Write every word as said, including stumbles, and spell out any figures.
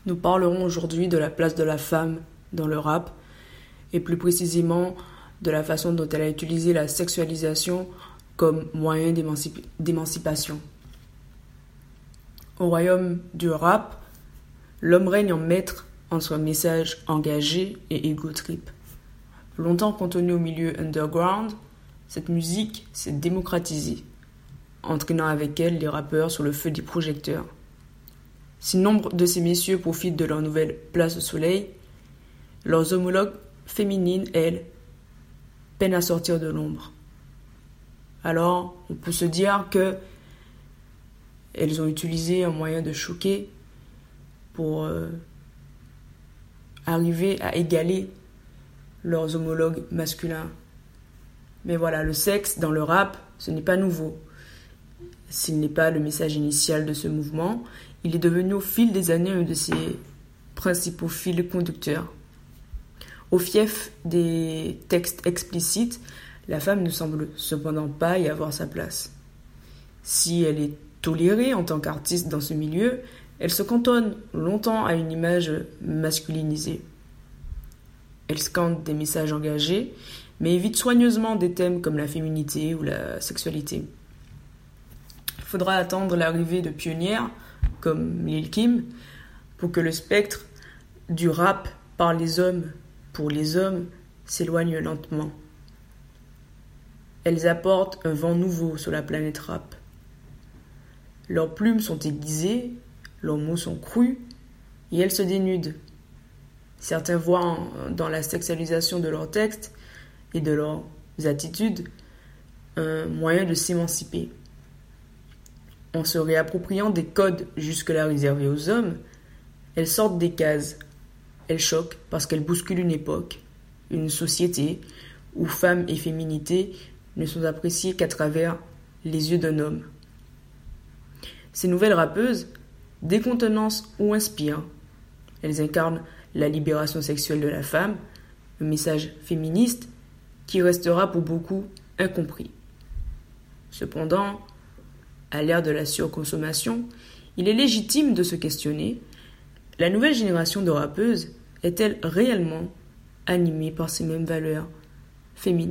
Nous parlerons aujourd'hui de la place de la femme dans le rap, et plus précisément de la façon dont elle a utilisé la sexualisation comme moyen d'émancip- d'émancipation. Au royaume du rap, l'homme règne en maître entre un message engagé et ego trip. Longtemps cantonnée au milieu underground, cette musique s'est démocratisée, entraînant avec elle les rappeurs sur le feu des projecteurs. Si nombre de ces messieurs profitent de leur nouvelle place au soleil, leurs homologues féminines, elles, peinent à sortir de l'ombre. Alors, on peut se dire que elles ont utilisé un moyen de choquer pour euh, arriver à égaler leurs homologues masculins. Mais voilà, le sexe dans le rap, ce n'est pas nouveau. S'il n'est pas le message initial de ce mouvement, il est devenu au fil des années un de ses principaux fils conducteurs. Au fief des textes explicites, la femme ne semble cependant pas y avoir sa place. Si elle est tolérée en tant qu'artiste dans ce milieu, elle se cantonne longtemps à une image masculinisée. Elle scande des messages engagés, mais évite soigneusement des thèmes comme la féminité ou la sexualité. Il faudra attendre l'arrivée de pionnières comme Lil Kim pour que le spectre du rap par les hommes pour les hommes s'éloigne lentement. Elles apportent un vent nouveau sur la planète rap. Leurs plumes sont aiguisées, leurs mots sont crus, et elles se dénudent. Certains voient dans la sexualisation de leurs textes et de leurs attitudes un moyen de s'émanciper. En se réappropriant des codes jusque-là réservés aux hommes, elles sortent des cases. Elles choquent parce qu'elles bousculent une époque, une société où femmes et féminité ne sont appréciées qu'à travers les yeux d'un homme. Ces nouvelles rappeuses décontenancent ou inspirent. Elles incarnent la libération sexuelle de la femme, un message féministe qui restera pour beaucoup incompris. Cependant, à l'ère de la surconsommation, il est légitime de se questionner: la nouvelle génération de rappeuses est-elle réellement animée par ces mêmes valeurs féministes ?